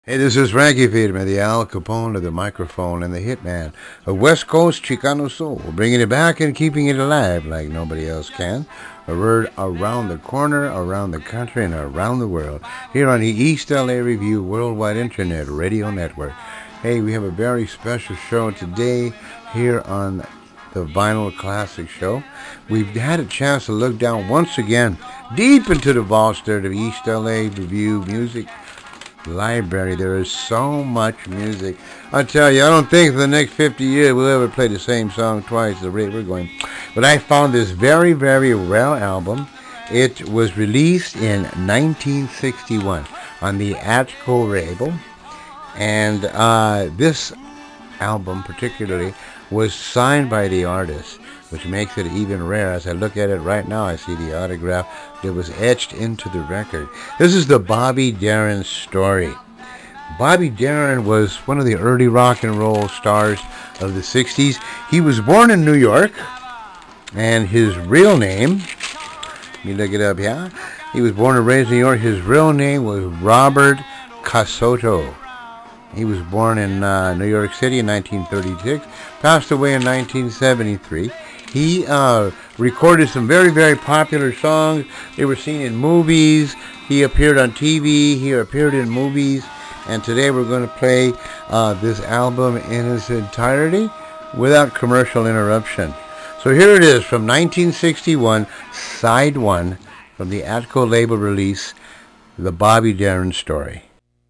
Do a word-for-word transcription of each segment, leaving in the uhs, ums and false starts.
Hey, this is Frankie Friedman, the Al Capone of the microphone and the hitman of West Coast Chicano Soul, bringing it back and keeping it alive like nobody else can. A word around the corner, around the country, and around the world, here on the East L A Review Worldwide Internet Radio Network. Hey, we have a very special show today here on the Vinyl Classic Show. We've had a chance to look down once again deep into the vaults there, the East L A Review Music Library. There is so much music. I tell you, I don't think for the next fifty years we'll ever play the same song twice at the rate we're going. But I found this very, very rare album. It was released in nineteen sixty-one on the Atco label. And uh, this album particularly was signed by the artist, which makes it even rare. As I look at it right now, I see the autograph that was etched into the record. This is the Bobby Darin story. Bobby Darin was one of the early rock and roll stars of the sixties. He was born in New York, and his real name, let me look it up here. He was born and raised in New York. His real name was Robert Casotto. He was born in uh, New York City in nineteen thirty-six, passed away in nineteen seventy-three. He uh, recorded some very, very popular songs. They were seen in movies. He appeared on T V. He appeared in movies. And today we're going to play uh, this album in its entirety without commercial interruption. So here it is from nineteen sixty-one, Side one, from the Atco label release, The Bobby Darin Story.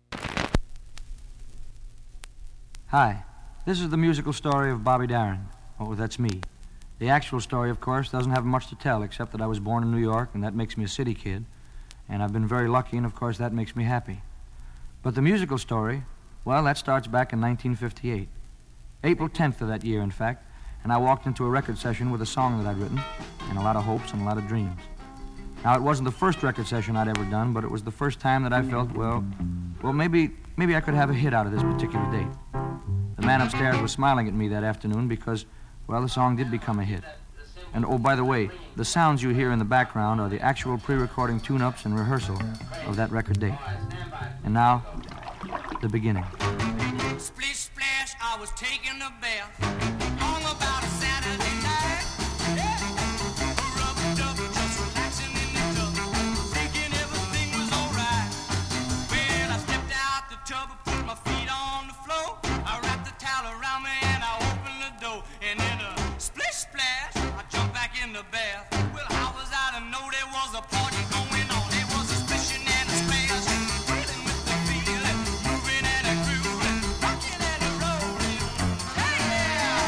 Hi, this is the musical story of Bobby Darin. Oh, that's me. The actual story, of course, doesn't have much to tell, except that I was born in New York, and that makes me a city kid. And I've been very lucky, and of course that makes me happy. But the musical story, well, that starts back in nineteen fifty-eight. April tenth of that year, in fact, and I walked into a record session with a song that I'd written, and a lot of hopes and a lot of dreams. Now, it wasn't the first record session I'd ever done, but it was the first time that I felt, well, well, maybe, maybe I could have a hit out of this particular date. The man upstairs was smiling at me that afternoon because, well, the song did become a hit. And, oh, by the way, the sounds you hear in the background are the actual pre-recording tune-ups and rehearsal of that record date. And now, the beginning. Splish splash, I was taking a bath. Long about a Saturday night. Rubbed up, just relaxing in the tub, thinking everything was alright. Well, I stepped out the tub and put my feet on the floor. I wrapped the towel around me and I opened the door. And in a splish splash, I jumped back in the bath. Well, how was I to know there was a party going on? There was a splishing and a splash, thrilling with the feeling, moving and a grooving, rocking and a rolling. Hey, yeah!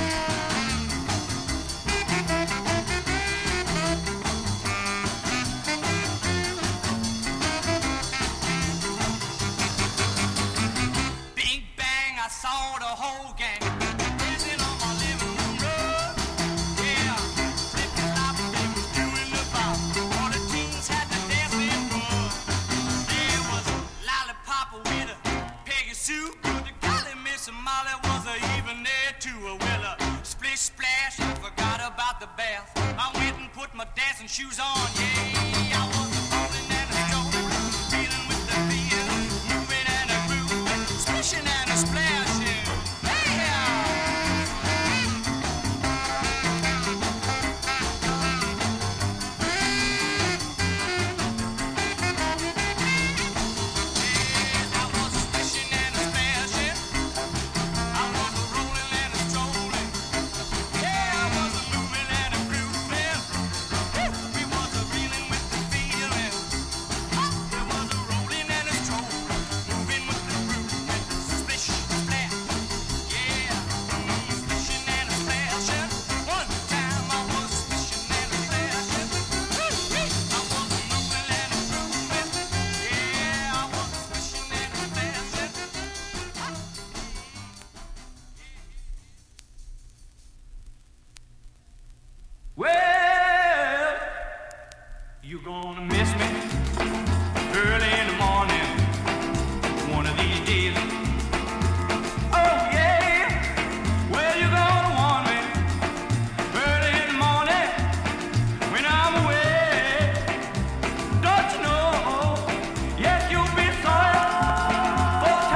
Bing bang, I saw the whole gang dancing on my living room rug. Yeah, flipping flopping, they was doing the bop. All the teens had the dancing bug. There was Lollipop with a Peggy Sue. The golly Miss Molly was a even there too. Well, a splish splash, I forgot about the bath. I went and put my dancing shoes on. Yeah, I was a rolling and a strolling, feeling with the feeling, moving and a grooving, splishing and a splashing. Hey, yeah! I was splishing and a splashing. I was a rolling and a strolling. Yeah, I was a moving and a grooving. We was a reeling with the feeling. We was a rolling and a strolling, moving with the grooving. Splish, splash. Yeah, splishing and a splashing. One time I was splishing and a splashing. I was a moving and a grooving. Yeah, I was splishing and a splashing. Well, you gonna miss me early in the morning, one of these days. Oh yeah, well you gonna want me early in the morning when I'm away. Don't you know? Yes, you'll be sorry for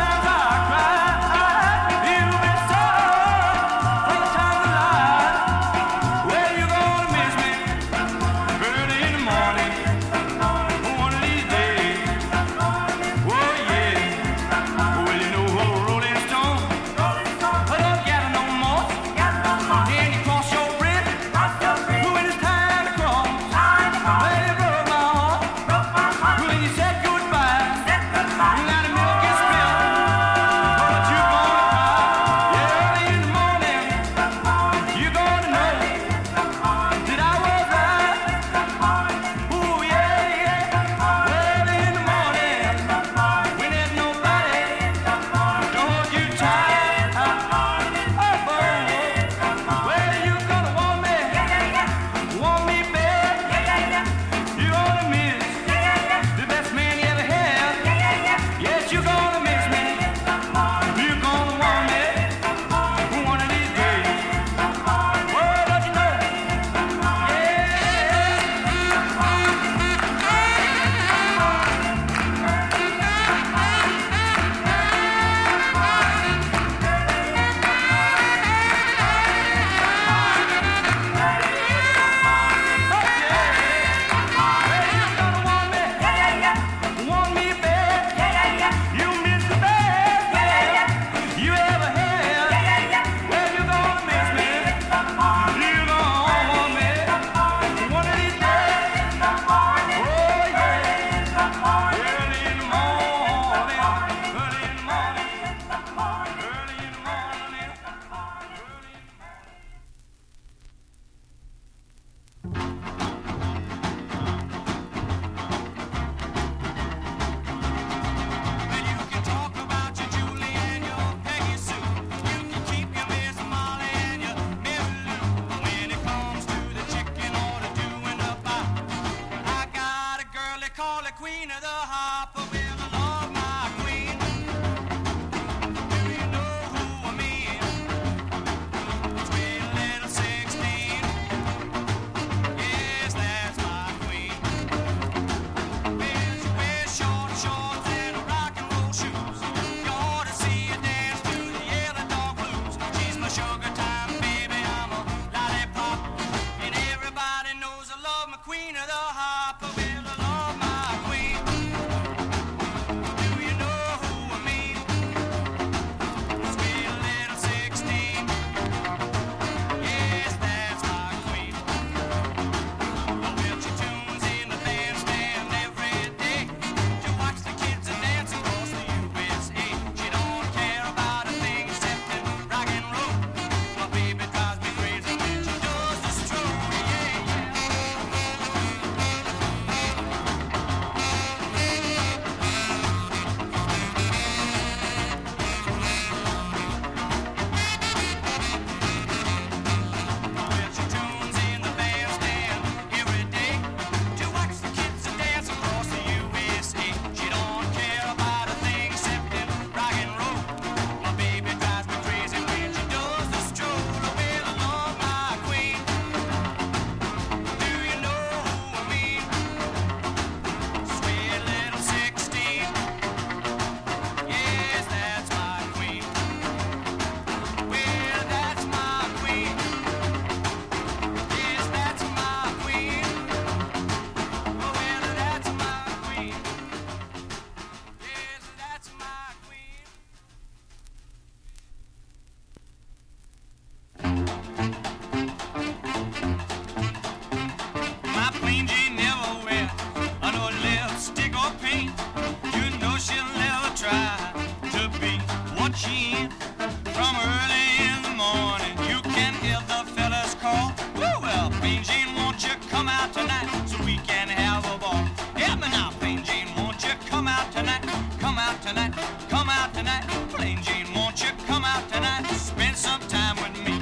tonight? Plain Jane, won't you come out tonight? Spend some time with me.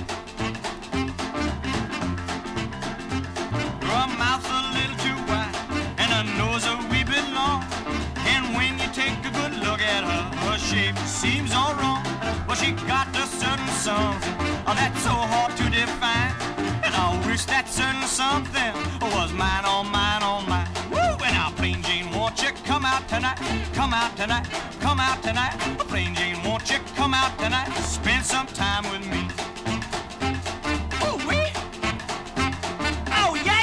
Her mouth's a little too wide and her nose a wee bit long. And when you take a good look at her, her shape seems all wrong. But she got a certain something oh, that's so hard to define. And I wish that certain something was mine, oh mine, oh mine. Woo! And now, Plain Jane, won't you come out tonight? Come out tonight, come out tonight. Plain Jane, won't you come out tonight? Spend some time with me. Oh, wait. Oh, yeah.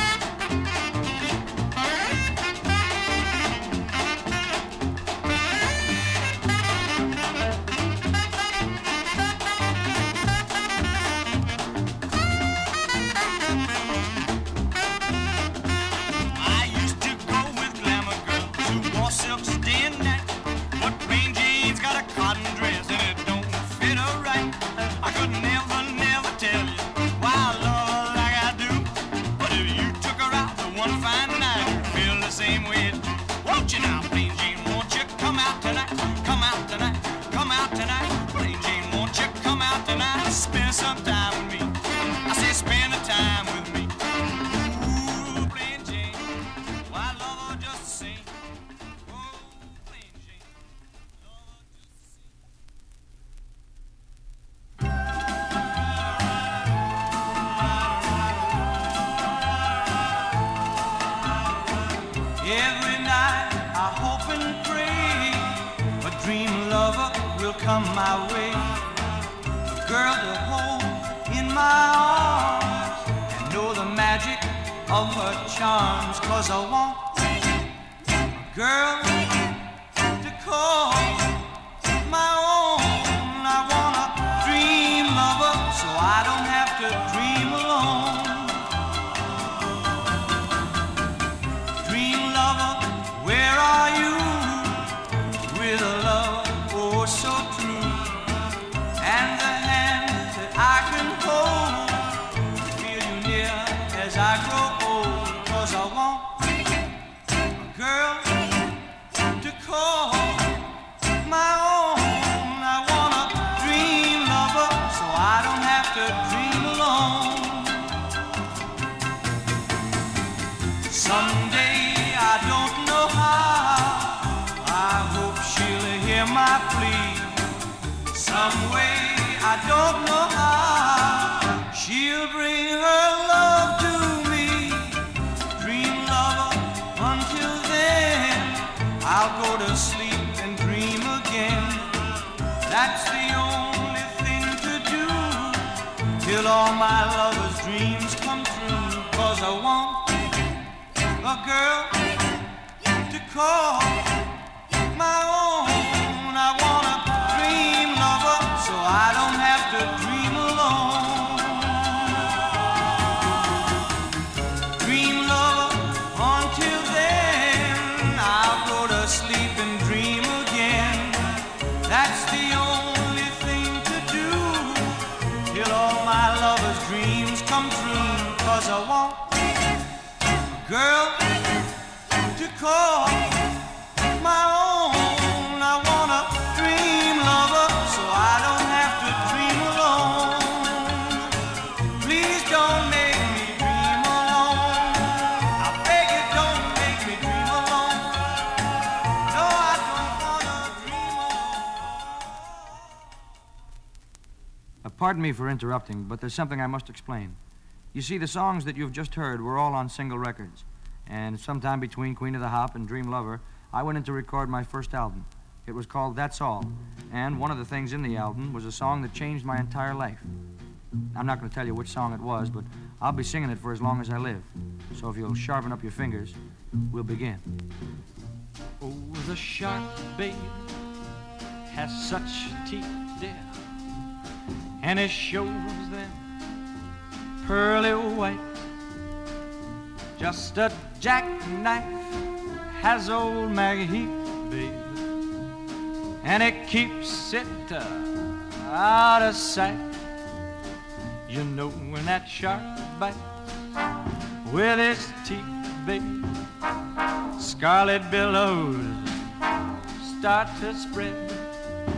Spend some time with me. I say spend the time with me. Ooh, Plain Jane, why I love her just the same. Oh, Plain Jane, love her just the same. Every night I hope and pray a dream lover will come my way. Girl to hold in my arms and know the magic of her charms. Cause I want a girl to call my own. I want a dream lover so I don't have to dream alone. Dream lover, where are you? With a love oh so true. And the I can hold, feel you near as I grow old. Cause I want a girl to call my own. I want a dream lover so I don't have to dream alone. Someday I don't know how, I hope she'll hear my plea. Some way I don't know how she'll bring her love to me. Dream lover, until then I'll go to sleep and dream again. That's the only thing to do till all my lover's dreams come true. Cause I want a girl to call my own. I want a dream lover so I don't have to dream alone. Dream lover, until then I'll go to sleep and dream again. That's the only thing to do till all my lover's dreams come true. Cause I want a girl to call my own. I want a dream lover so I don't have to dream alone. Please don't make me dream alone. I beg you, don't make me dream alone. No, I don't wanna dream alone. Uh, pardon me for interrupting, but there's something I must explain. You see, the songs that you've just heard were all on single records. And sometime between Queen of the Hop and Dream Lover, I went in to record my first album. It was called That's All, and one of the things in the album was a song that changed my entire life. I'm not going to tell you which song it was, but I'll be singing it for as long as I live. So if you'll sharpen up your fingers, we'll begin. Oh, the shark, babe, has such teeth, dear, and it shows them pearly white. Just a jackknife has old Maggie Heath, babe, and it keeps it uh, out of sight. You know when that shark bites with his teeth, babe, scarlet billows start to spread.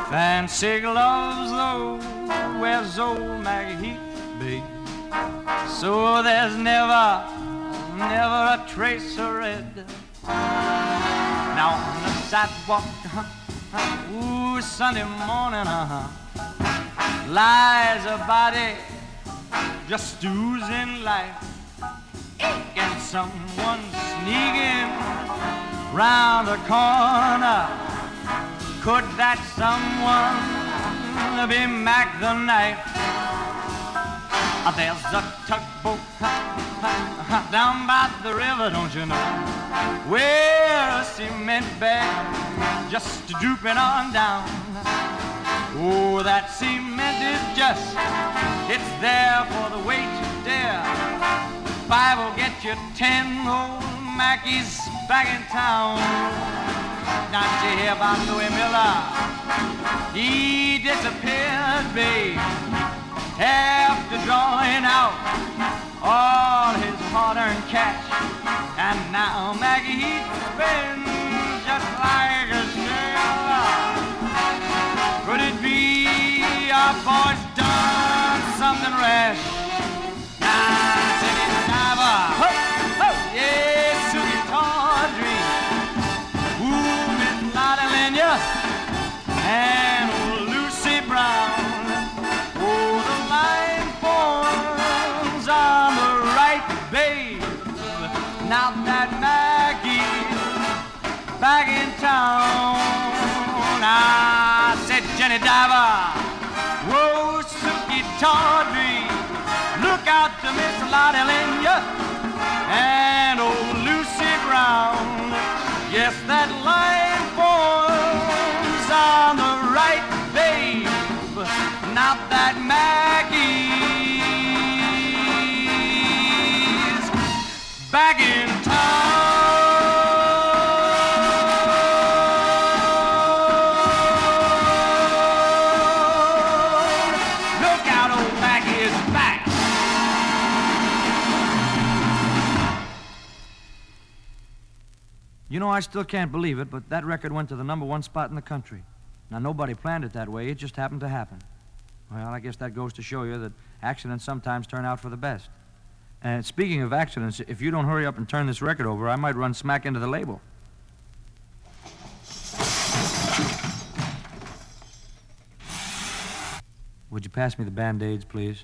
Fancy gloves, though, wears old Maggie Heath, babe. So there's never, never a trace of red. Now on the sidewalk, uh-huh, ooh, Sunday morning, uh-huh, lies a body just oozing life. And someone sneaking round the corner. Could that someone be Mac the Knife? Uh, There's a tugboat down by the river, don't you know, where a cement bag just drooping on down. Oh, that cement is just, it's there for the weight to dare. Five will get you ten, old Mackey's back in town. Not you hear about Louis Miller? He disappeared, babe, after drawing out all his hard-earned cash. And now Maggie Heath spins just like a sailor. Could it be our boy's done something rash? Nah, take it, diver. Ho, ho, yeah, Susie Tawdry. Ooh, Miss Lotta Lenya and old Lucy Brown. Oh, the line forms on the right, babe. Now that Maggie's back in town. I said, Jenny Diver, whoa, Suki Tawdry, look out to Miss Lotta Lenya and old Lucy Brown. Yes, that line forms on the right, babe. Now that Maggie's back in town. Look out, old Maggie is back. You know, I still can't believe it, but that record went to the number one spot in the country. Now, nobody planned it that way. It just happened to happen. Well, I guess that goes to show you that accidents sometimes turn out for the best. And speaking of accidents, if you don't hurry up and turn this record over, I might run smack into the label. Would you pass me the Band-Aids, please?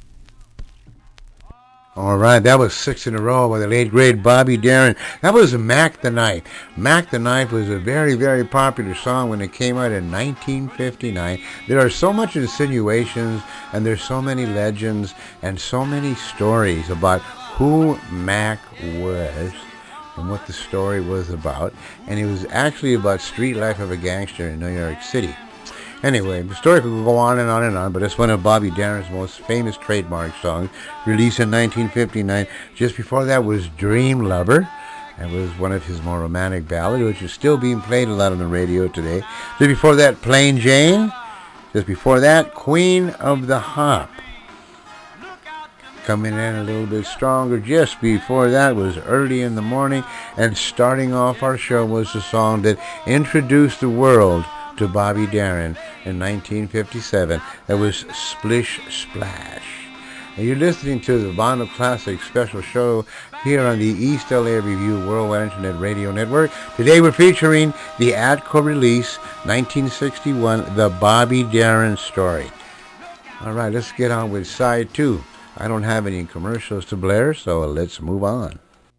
All right, that was six in a row by the late great Bobby Darin. That was Mac the Knife. Mac the Knife was a very, very popular song when it came out in nineteen fifty-nine. There are so much insinuations and there's so many legends and so many stories about who Mac was and what the story was about. And it was actually about street life of a gangster in New York City. Anyway, the story could go on and on and on, but it's one of Bobby Darin's most famous trademark songs, released in nineteen fifty-nine. Just before that was Dream Lover. That was one of his more romantic ballads, which is still being played a lot on the radio today. Just before that, Plain Jane. Just before that, Queen of the Hop. Coming in a little bit stronger just before that was Early in the Morning, and starting off our show was the song that introduced the world to Bobby Darin in nineteen fifty-seven. That was Splish Splash. And you're listening to the Vinyl Classic special show here on the East L A Review Worldwide Internet Radio Network. Today we're featuring the Atco release, nineteen sixty-one, The Bobby Darin Story. All right, let's get on with side two. I don't have any commercials to blare, so let's move on.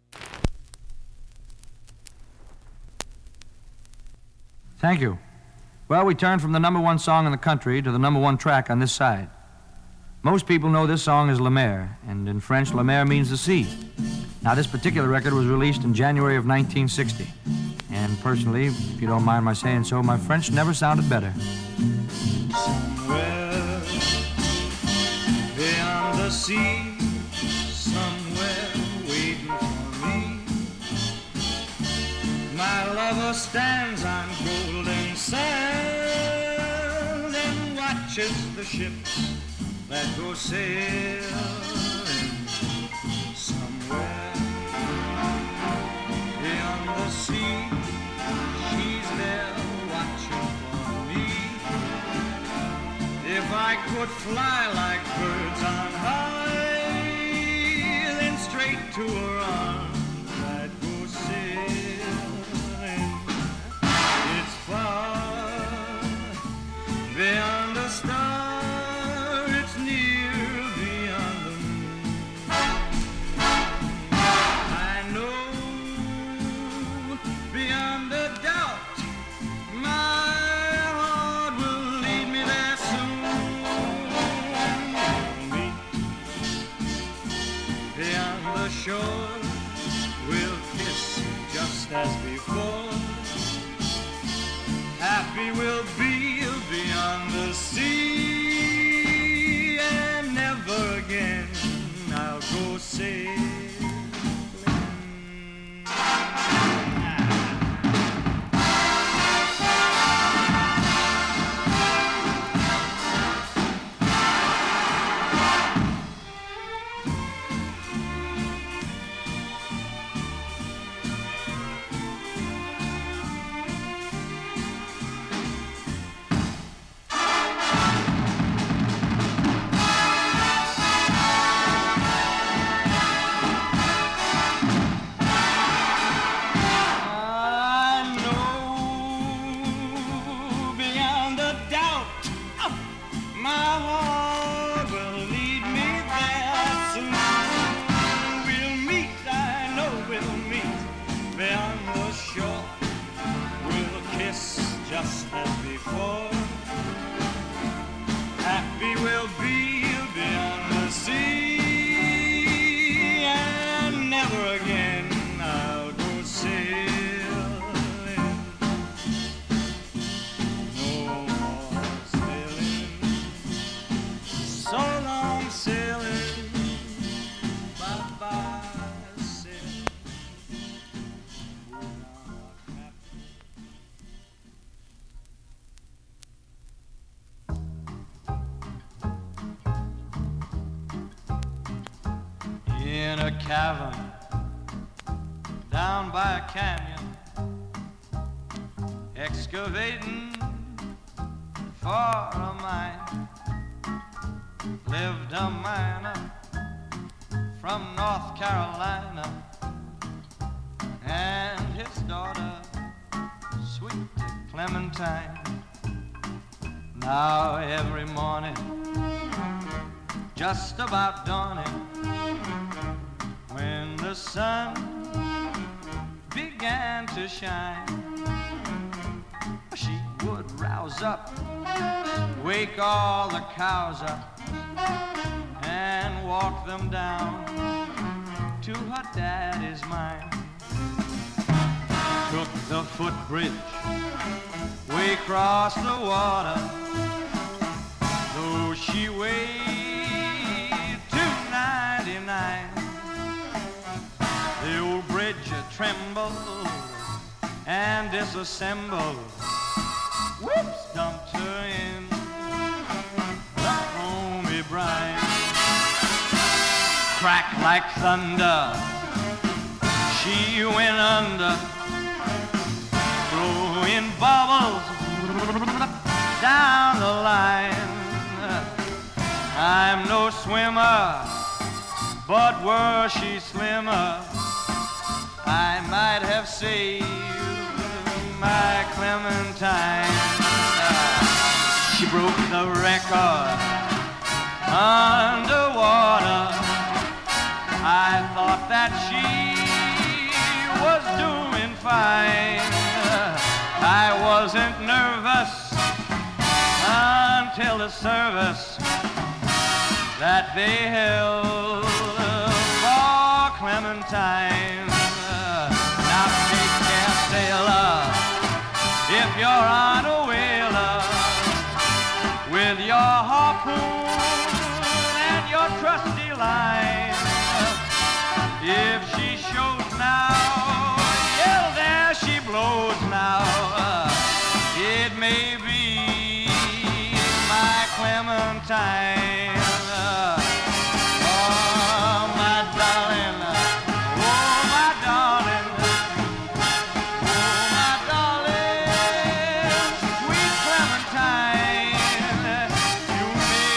Thank you. Well, we turn from the number one song in the country to the number one track on this side. Most people know this song as La Mer, and in French, La Mer means the sea. Now, this particular record was released in January of nineteen sixty. And personally, if you don't mind my saying so, my French never sounded better. Somewhere beyond the sea, somewhere waiting for me, my lover stands on golden sand and watches the ships that go sailing. Somewhere beyond the sea, she's there watching for me. I could fly like birds on high, then straight to her arms I'd go sailing. It's far beyond the star, it's near beyond the moon. I know beyond a doubt my heart will lead me there soon. Meet beyond the shore, we'll kiss just as before. Happy we'll be beyond the sea, and never again I'll go sailing. Just as before, happy we'll be beyond the sea, and never again I'll go sailing. No more sailing, so long sailing, bye-bye sailing. In a cavern down by a canyon, excavating for a mine, lived a miner from North Carolina and his daughter, sweet Clementine. Now every morning, just about dawning, when the sun began to shine, she would rouse up, wake all the cows up, and walk them down to her daddy's mine. Took the footbridge way across the water, though she weighed two ninety-nine. The old bridge trembled and disassembled. Whoops, dumped her in the foamy brine. Crack like thunder, she went under, throwing bubbles down the line. I'm no swimmer, but were she slimmer, I might have saved my Clementine. She broke the record underwater. I thought that she was doing fine. I wasn't nervous until the service that they held for Clementine. Now take care, sailor, if you're on a whaler, with your harpoon and your trusty line. If she shows now, yeah, there she blows now. It may be my Clementine. Oh, my darling, oh, my darling, oh, my darling, sweet Clementine. You may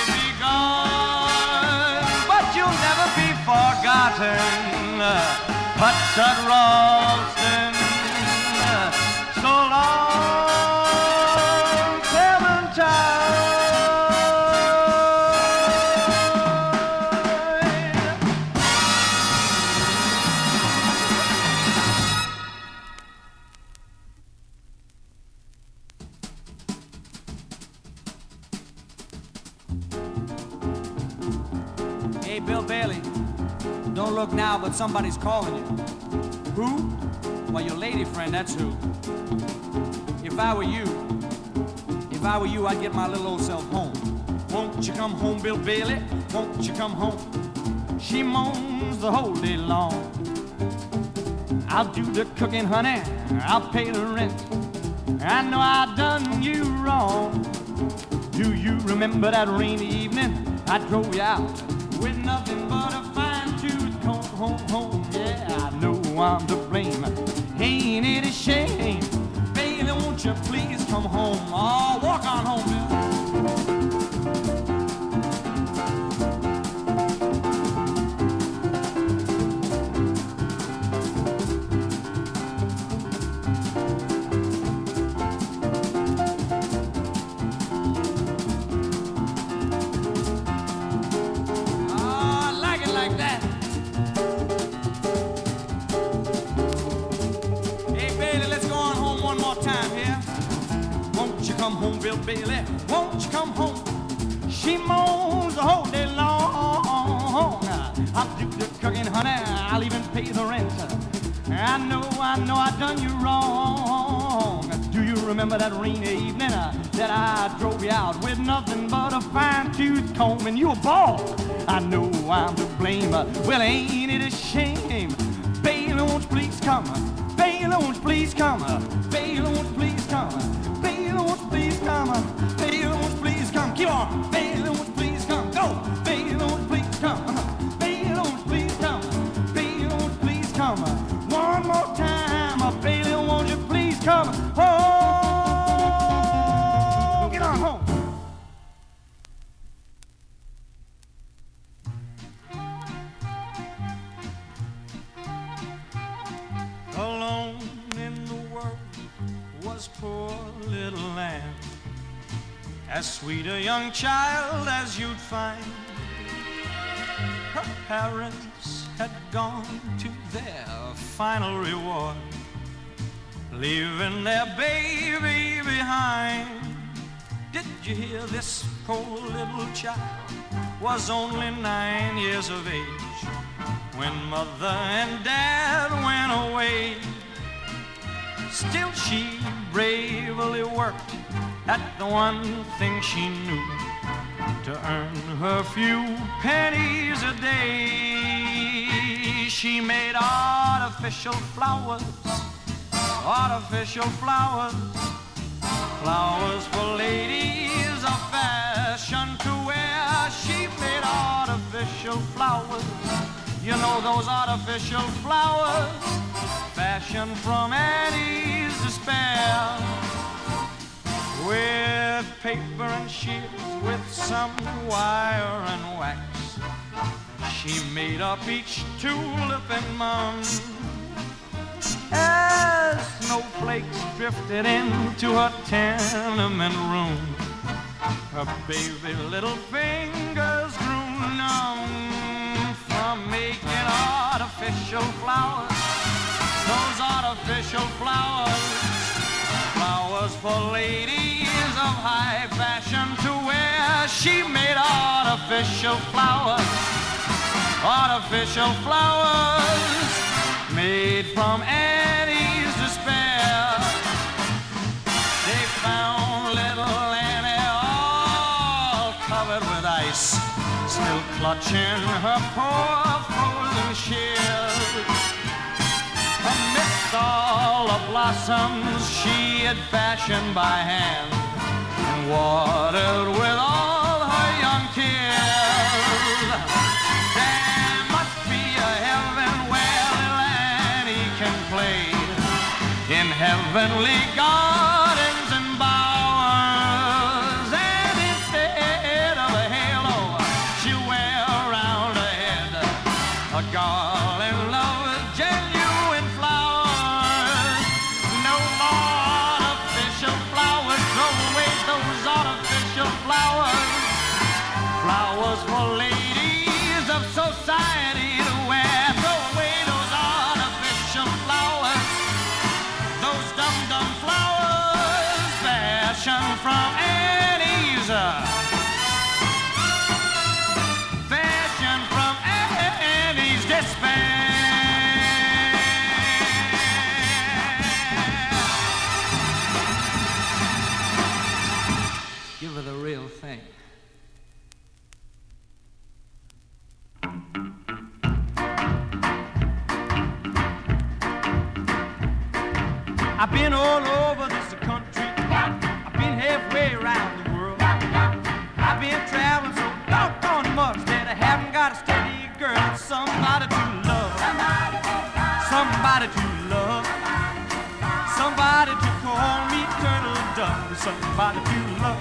Putt Ralston. So long, Clementine. Hey, Bill Bailey, don't look now, but somebody's calling you. Who? Well, your lady friend, that's who. If I were you, if I were you, I'd get my little old self home. Won't you come home, Bill Bailey? Won't you come home? She moans the whole day long. I'll do the cooking, honey. I'll pay the rent. I know I done you wrong. Do you remember that rainy evening I drove you out with nothing but a fine-tooth comb? Home, home, yeah, I know I'm to blame. Ain't it a shame? Baby, won't you please come home? Oh, walk on home, Bill. Come home, Bill Bailey, won't you come home? She moans the whole day long. I'll do the cooking, honey, I'll even pay the rent. I know, I know I done you wrong. Do you remember that rainy evening uh, that I drove you out with nothing but a fine-tooth comb and you a bald? I know I'm to blame. Well, ain't it a shame? Bailey, won't you please come? Bailey, won't you please come? Bailey, won't you please come? Bailey, won't you please come? Bailey, won't you please come? Keep on. Bailey, won't you please come? Go. Bailey, won't you please come? Bailey, won't you please come? Bailey, won't you please come? One more time. Bailey, won't you please come? Oh, get on home. Alone in the world was poor little lamb, as sweet a young child as you'd find. Her parents had gone to their final reward, leaving their baby behind. Did you hear this poor little child was only nine years of age when mother and dad went away? Still she bravely worked at the one thing she knew, to earn her few pennies a day. She made artificial flowers, artificial flowers, flowers for ladies of fashion to wear. She made artificial flowers, you know those artificial flowers, fashioned from Annie's despair. With paper and shears, with some wire and wax, she made up each tulip and mum. As snowflakes drifted into her tenement room, her baby little fingers grew numb from making artificial flowers, those artificial flowers, flowers for ladies of high fashion to wear. She made artificial flowers, artificial flowers, made from Annie's despair. They found little Annie all covered with ice, still clutching her poor frozen shears. Amidst all the blossoms she had fashioned by hand and watered with all her young tears. There must be a heaven where little Annie can play, in heavenly gardens and bowers, and instead of a halo she'll wear around her head a garland of genuine been all over this country. I've been halfway around the world. I've been traveling so doggone much that I haven't got a steady girl. Somebody to love, somebody to love, somebody to call me turtle dove, somebody to love.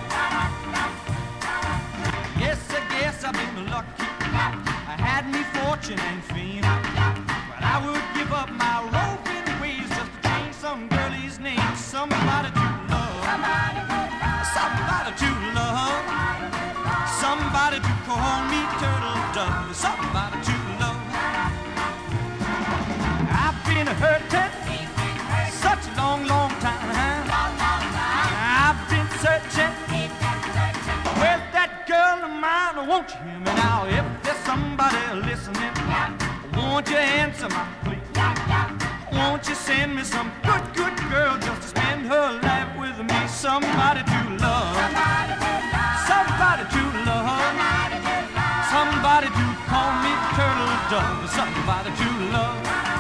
Yes, I guess I've been lucky. I had me fortune and fame, but I would give up my roving ways just to change some girlie's name. Somebody to love, somebody to love, somebody to call me turtle dove, somebody to love. I've been hurting such a long, long time. I've been searching. Where's that girl of mine? Won't you hear me now? If there's somebody listening, won't you answer my plea? Won't you send me some good, good girl just to spend her life with me? Somebody to love, somebody to love, somebody to call me turtle dove, somebody to love.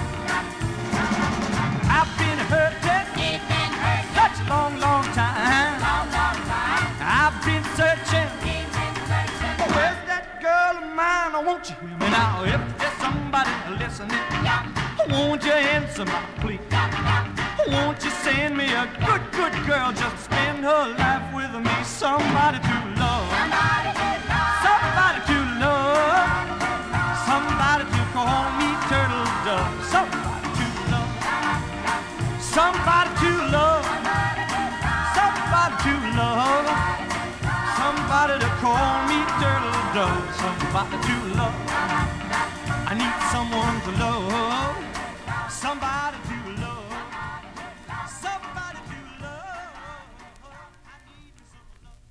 I've been hurting such a long, long time. I've been searching. Where's that girl of mine? Won't you hear me now? If there's somebody listening, won't you answer my plea? Won't you send me a good, good girl just to spend her life with me? Somebody to love, somebody to love, somebody to call me turtle dove, somebody to love, somebody to love, somebody to love, somebody to call me turtle dove, somebody to love. I need someone to love, somebody to love, somebody to love. I need some love.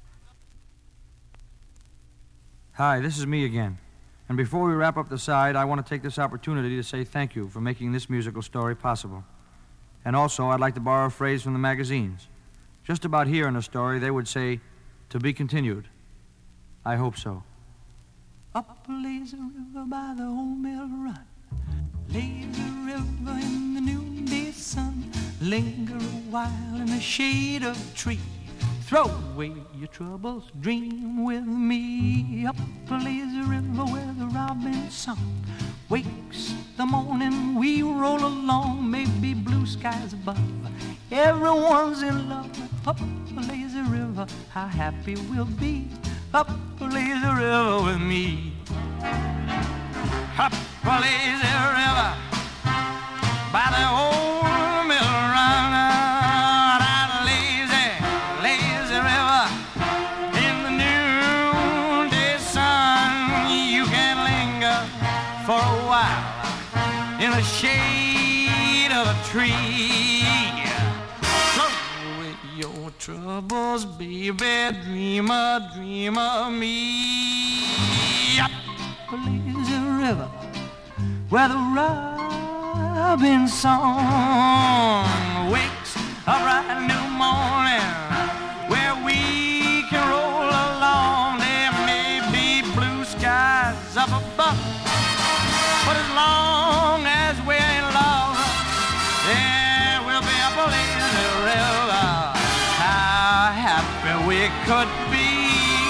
Hi, this is me again. And before we wrap up the side, I want to take this opportunity to say thank you for making this musical story possible. And also, I'd like to borrow a phrase from the magazines. Just about here in the story, they would say, "To be continued." I hope so. Up a lazy river by the old mill run, lazy river in the noonday sun, linger a while in the shade of a tree, throw away your troubles, dream with me. Up a lazy river where the robin song wakes the morning, we roll along, maybe blue skies above, everyone's in love. Up a lazy river, how happy we'll be, up a lazy river with me. Up a lazy river by the old mill run, that lazy, lazy river in the noonday sun. You can linger for a while in the shade of a tree. Throw away your troubles, baby, dream a dream of me. Up a lazy river where the robin song wakes a bright new morning, where we can roll along. There may be blue skies up above, but as long as we're in love, there will be up a lazy river. How happy we could be,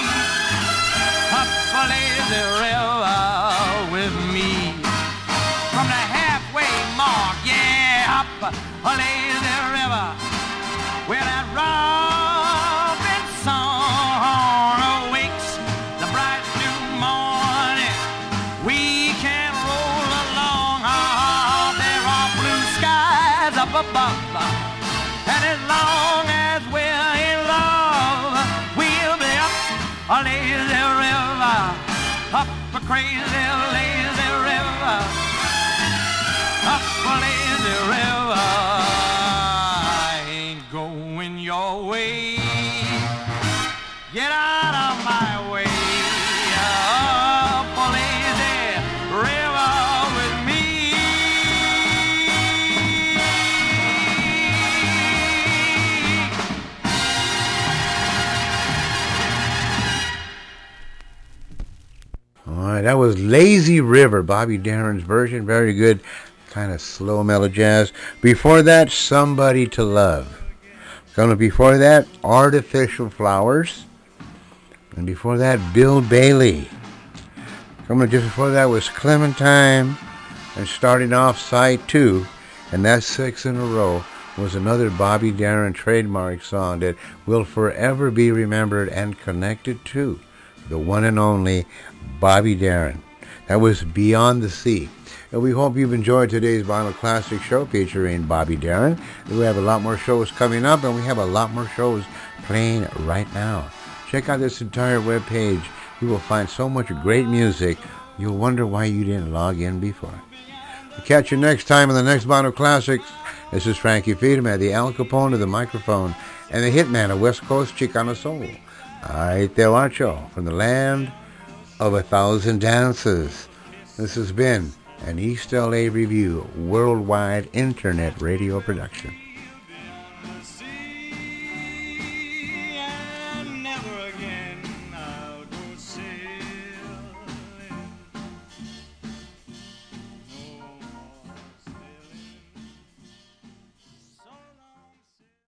up a lazy river with me. From the halfway mark, yeah, up a lazy river, where that robin song awakes the bright new morning, we can roll along. Oh, there are blue skies up above, and as long as we're in love, we'll be up a lazy river, up a crazy lazy river, up a lazy river. I ain't going your way, get out of my way. Up a lazy river with me. All right, that was Lazy River, Bobby Darin's version. Very good. kind of slow mellow jazz. Before that, Somebody to Love. Coming before that, Artificial Flowers. And before that, Bill Bailey. Coming just before that was Clementine. And starting off, side two, and that's six in a row, was another Bobby Darin trademark song that will forever be remembered and connected to the one and only Bobby Darin. That was Beyond the Sea. And we hope you've enjoyed today's Vinyl Classic show featuring Bobby Darin. We have a lot more shows coming up, and we have a lot more shows playing right now. Check out this entire webpage. You will find so much great music, you'll wonder why you didn't log in before. We'll catch you next time in the next Vinyl Classics. This is Frankie Friedemann, the Al Capone of the microphone, and the hitman of West Coast Chicano Soul. Ay te macho, from the land of a thousand dances. This has been an East L A Review worldwide internet radio production.